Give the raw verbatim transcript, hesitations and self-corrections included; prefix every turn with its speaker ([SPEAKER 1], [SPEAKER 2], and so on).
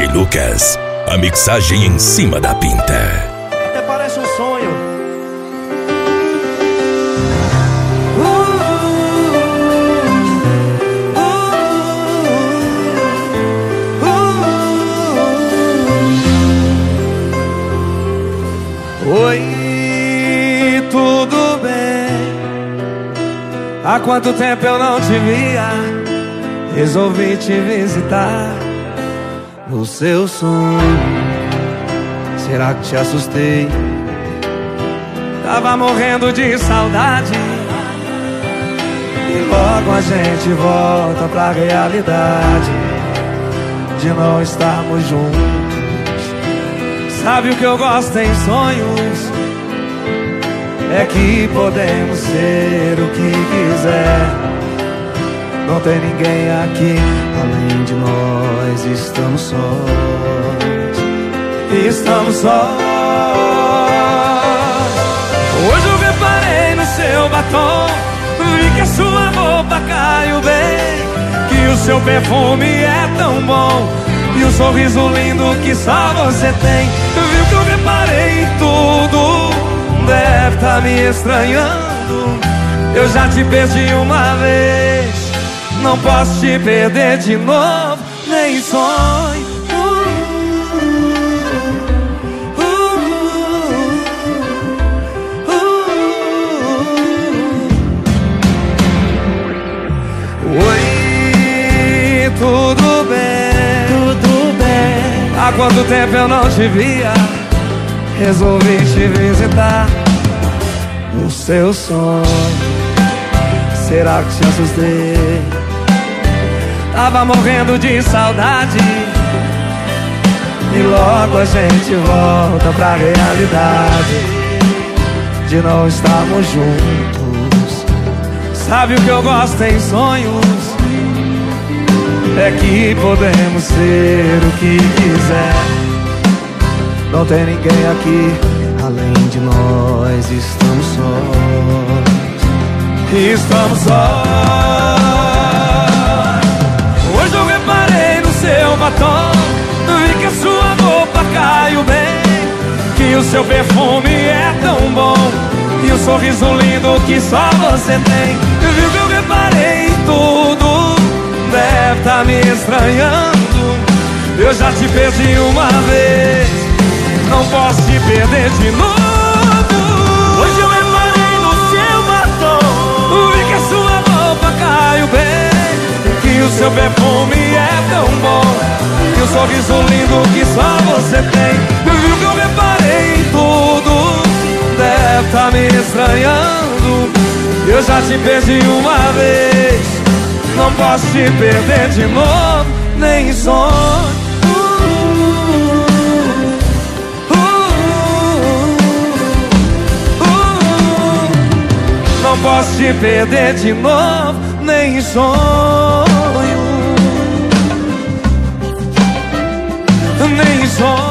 [SPEAKER 1] Lucas, a mixagem em cima da pinta.
[SPEAKER 2] Até parece um sonho. Oi, tudo bem? Há quanto tempo eu não te via? Resolvi te visitar no seu sonho. Será que te assustei? Tava morrendo de saudade. E logo a gente volta pra realidade de não estarmos juntos. Sabe o que eu gosto em sonhos? É que podemos ser o que quiser. Não tem ninguém aqui além de nós. Estamos sós. Estamos sós. Hoje eu reparei no seu batom. Vi que a sua roupa caiu bem, que o seu perfume é tão bom e um sorriso lindo que só você tem. Viu que eu reparei em tudo. Deve tá me estranhando. Eu já te perdi uma vez, não posso te perder de novo, nem sonho. uh, uh, uh. Oi, tudo bem? Tudo bem. Há quanto tempo eu não te via? Resolvi te visitar no seu sonho. Será que te assustei? Tava morrendo de saudade. E logo a gente volta pra realidade de não estarmos juntos. Sabe o que eu gosto em sonhos? É que podemos ser o que quiser. Não tem ninguém aqui além de nós. Estamos sós. Estamos sós. Hoje eu reparei no seu batom. Vi que a sua roupa caiu bem, que o seu perfume é tão bom e um sorriso lindo que só você tem. Viu que eu reparei em tudo. Deve tá me estranhando. Eu já te perdi uma vez, não posso te perder de novo. Hoje eu reparei no seu batom. Vi que a sua roupa caiu bem, que o seu perfume é tão bom e um sorriso lindo que só você tem. Viu que eu reparei em tudo. Deve tá me estranhando. Eu já te perdi uma vez, não posso te perder de novo, nem sonho. Não posso te perder de novo, nem sonho. Nem sonho.